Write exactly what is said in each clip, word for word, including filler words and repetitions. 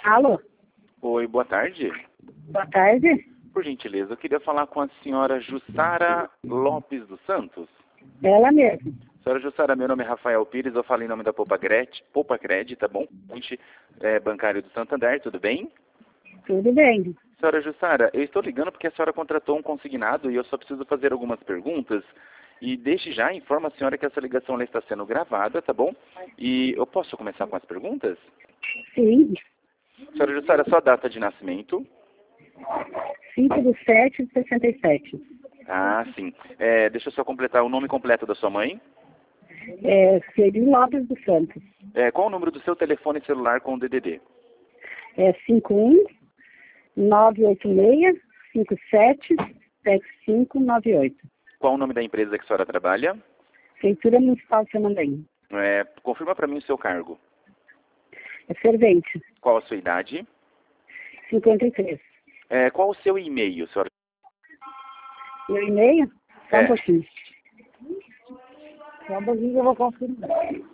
Alô? Oi, boa tarde. Boa tarde. Por gentileza, eu queria falar com a senhora Jussara Lopes dos Santos. Ela mesma. Senhora Jussara, meu nome é Rafael Pires, eu falo em nome da Poupa Cred, Poupa Cred, tá bom? A gente é bancário do Santander, tudo bem? Tudo bem. Senhora Jussara, eu estou ligando porque a senhora contratou um consignado e eu só preciso fazer algumas perguntas. E desde já informo a senhora que essa ligação ela está sendo gravada, tá bom? E eu posso começar com as perguntas? Sim. Senhora Jussara, sua data de nascimento? cinco de sete de sessenta e sete. Ah, sim. É, deixa eu só completar o nome completo da sua mãe. É, Celi Lopes dos Santos. É, qual o número do seu telefone celular com o D D D? É cinco um nove oito seis cinco sete sete cinco nove oito. Qual o nome da empresa que a senhora trabalha? Prefeitura Municipal de Samandaí. É, confirma para mim o seu cargo. É servente. Qual a sua idade? cinquenta e três. É, qual o seu e-mail, senhora? Meu e-mail? Só É. um pouquinho. Só um pouquinho que eu vou confirmar.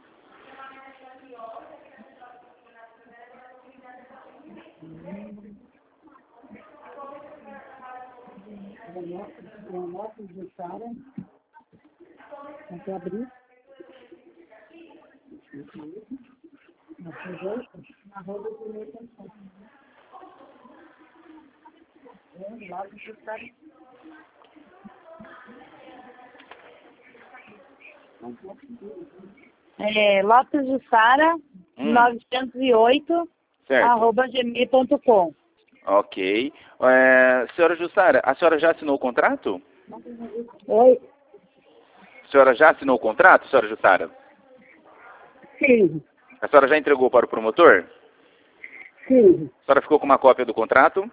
Lopes de Sara. Tem que abrir. Na rua do primeiro tempo. É, Lopes de Sara. É, Lopes de Sara, Hum. novecentos e oito, Certo. arroba gmail ponto com. Ok. É, senhora Jussara, a senhora já assinou o contrato? Oi? A senhora já assinou o contrato, senhora Jussara? Sim, A senhora já entregou para o promotor? sim, A senhora ficou com uma cópia do contrato?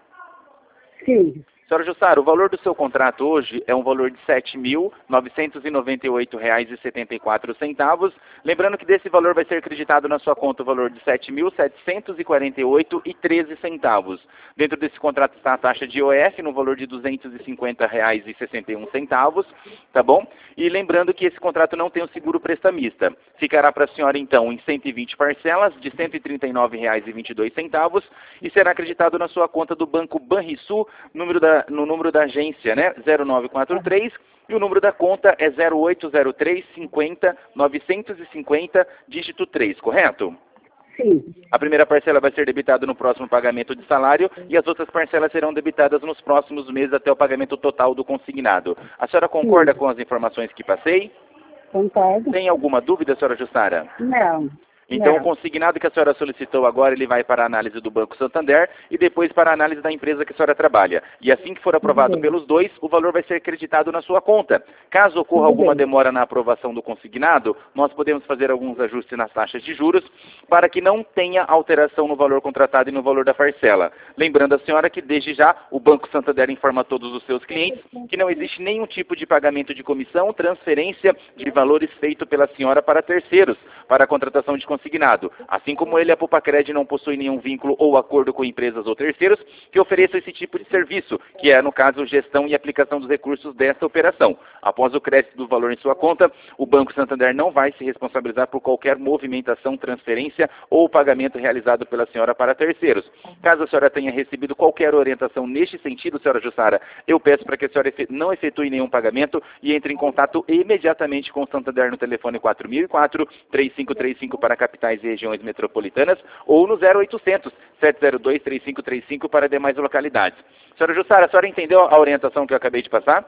sim. Senhora Jussara, o valor do seu contrato hoje é um valor de sete mil novecentos e noventa e oito reais e setenta e quatro centavos. Lembrando que desse valor vai ser acreditado na sua conta o valor de sete mil setecentos e quarenta e oito reais e treze centavos. Dentro desse contrato está a taxa de I O F no valor de duzentos e cinquenta reais e sessenta e um centavos, tá bom? E lembrando que esse contrato não tem o seguro prestamista. Ficará para a senhora então em cento e vinte parcelas de cento e trinta e nove reais e vinte e dois centavos e será acreditado na sua conta do Banco Banrisul, número da no número da agência, né, zero nove quatro três, e o número da conta é zero oito zero três cinquenta novecentos e cinquenta, dígito três, correto? Sim. A primeira parcela vai ser debitada no próximo pagamento de salário e as outras parcelas serão debitadas nos próximos meses até o pagamento total do consignado. A senhora concorda Sim. com as informações que passei? Concordo? Tem alguma dúvida, senhora Jussara? Não. Então, Não. o consignado que a senhora solicitou agora, ele vai para a análise do Banco Santander e depois para a análise da empresa que a senhora trabalha. E assim que for aprovado Tudo bem. pelos dois, o valor vai ser acreditado na sua conta. Caso ocorra Tudo alguma bem. demora na aprovação do consignado, nós podemos fazer alguns ajustes nas taxas de juros para que não tenha alteração no valor contratado e no valor da parcela. Lembrando a senhora que, desde já, o Banco Santander informa a todos os seus clientes que não existe nenhum tipo de pagamento de comissão, transferência de valores feito pela senhora para terceiros, para a contratação de consignado. Assim como ele, a Poupa Cred não possui nenhum vínculo ou acordo com empresas ou terceiros que ofereçam esse tipo de serviço, que é, no caso, gestão e aplicação dos recursos dessa operação. Após o crédito do valor em sua conta, o Banco Santander não vai se responsabilizar por qualquer movimentação, transferência ou pagamento realizado pela senhora para terceiros. Caso a senhora tenha recebido qualquer orientação neste sentido, senhora Jussara, eu peço para que a senhora não efetue nenhum pagamento e entre em contato imediatamente com o Santander no telefone quatro mil e quatro, três cinco três cinco para capitais e regiões metropolitanas ou no zero oitocentos, sete zero dois, três cinco três cinco para demais localidades. Senhora Jussara, a senhora entendeu a orientação que eu acabei de passar?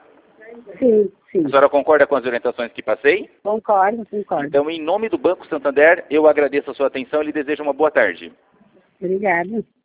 Sim, sim. A senhora concorda com as orientações que passei? Concordo, concordo. Então, em nome do Banco Santander, eu agradeço a sua atenção e lhe desejo uma boa tarde. Obrigada.